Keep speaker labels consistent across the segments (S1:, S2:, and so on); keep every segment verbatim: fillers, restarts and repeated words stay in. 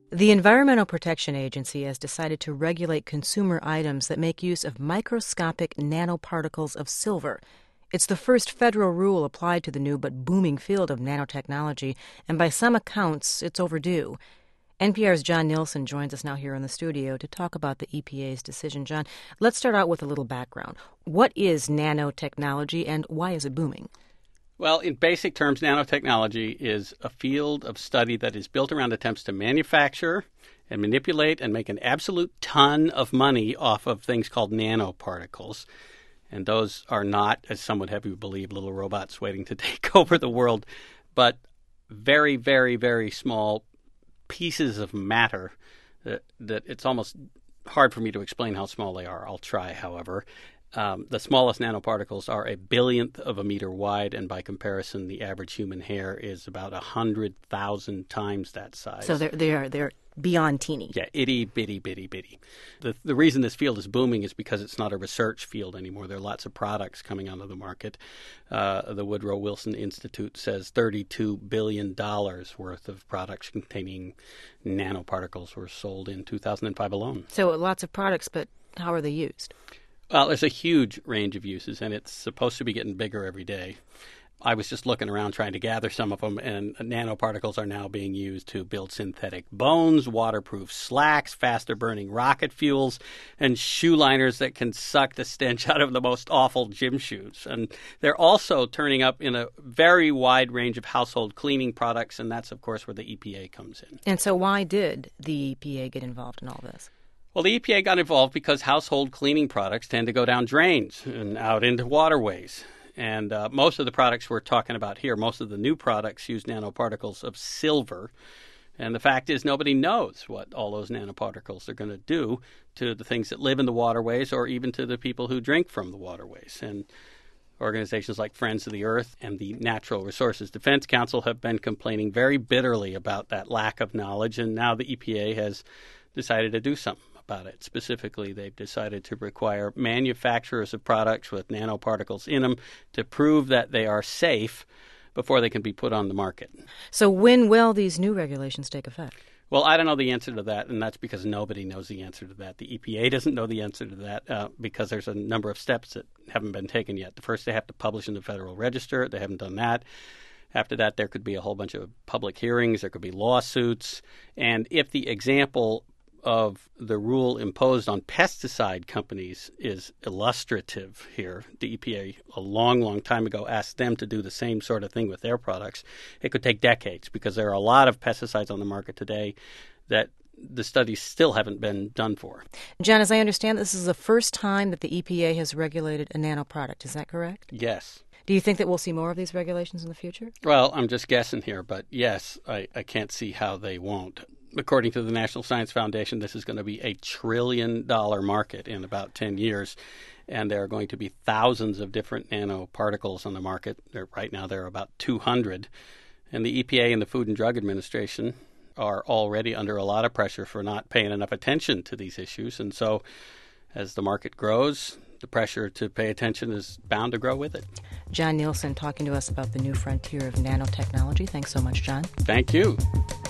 S1: The Environmental Protection Agency has decided to regulate consumer items that make use of microscopic nanoparticles of silver. It's the first federal rule applied to the new but booming field of nanotechnology, and by some accounts, it's overdue. N P R's John Nielsen joins us now here in the studio to talk about the E P A's decision. John, let's start out with a little background. What is nanotechnology, and why is it booming?
S2: Well, in basic terms, nanotechnology is a field of study that is built around attempts to manufacture and manipulate and make an absolute ton of money off of things called nanoparticles. And those are not, as some would have you believe, little robots waiting to take over the world, but very, very, very small pieces of matter that, that it's almost hard for me to explain how small they are. I'll try, however. Um, the smallest nanoparticles are a billionth of a meter wide, and by comparison, the average human hair is about one hundred thousand times that size.
S1: So they're, they're, they're beyond teeny.
S2: Yeah, itty, bitty, bitty, bitty. The, the reason this field is booming is because it's not a research field anymore. There are lots of products coming onto the market. Uh, the Woodrow Wilson Institute says thirty-two billion dollars worth of products containing nanoparticles were sold in two thousand five alone.
S1: So lots of products, but how are they used?
S2: Well, there's a huge range of uses, and it's supposed to be getting bigger every day. I was just looking around trying to gather some of them, and nanoparticles are now being used to build synthetic bones, waterproof slacks, faster-burning rocket fuels, and shoe liners that can suck the stench out of the most awful gym shoes. And they're also turning up in a very wide range of household cleaning products, and that's, of course, where the E P A comes in.
S1: And so why did the E P A get involved in all this?
S2: Well, the E P A got involved because household cleaning products tend to go down drains and out into waterways. And uh, most of the products we're talking about here, most of the new products use nanoparticles of silver. And the fact is nobody knows what all those nanoparticles are going to do to the things that live in the waterways or even to the people who drink from the waterways. And organizations like Friends of the Earth and the Natural Resources Defense Council have been complaining very bitterly about that lack of knowledge. And now the E P A has decided to do something about it. Specifically, they've decided to require manufacturers of products with nanoparticles in them to prove that they are safe before they can be put on the market.
S1: So when will these new regulations take effect?
S2: Well, I don't know the answer to that, and that's because nobody knows the answer to that. The E P A doesn't know the answer to that uh, because there's a number of steps that haven't been taken yet. The first, they have to publish in the Federal Register. They haven't done that. After that, there could be a whole bunch of public hearings. There could be lawsuits. And if the example of the rule imposed on pesticide companies is illustrative here, the E P A a long, long time ago asked them to do the same sort of thing with their products. It could take decades because there are a lot of pesticides on the market today that the studies still haven't been done for.
S1: John, as I understand, this is the first time that the E P A has regulated a nanoproduct. Is that correct?
S2: Yes.
S1: Do you think that we'll see more of these regulations in the future?
S2: Well, I'm just guessing here, but yes, I, I can't see how they won't. According to the National Science Foundation, this is going to be a trillion dollar market in about ten years. And there are going to be thousands of different nanoparticles on the market. There, right now, there are about two hundred. And the E P A and the Food and Drug Administration are already under a lot of pressure for not paying enough attention to these issues. And so as the market grows, the pressure to pay attention is bound to grow with it.
S1: John Nielsen talking to us about the new frontier of nanotechnology. Thanks so much, John.
S2: Thank you.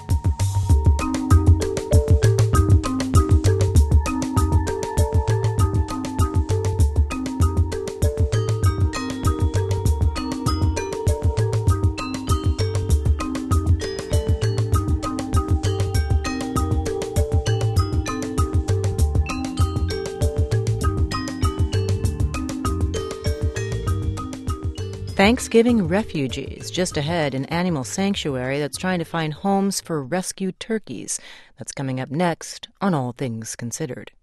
S1: Thanksgiving refugees. Just ahead, an animal sanctuary that's trying to find homes for rescued turkeys. That's coming up next on All Things Considered.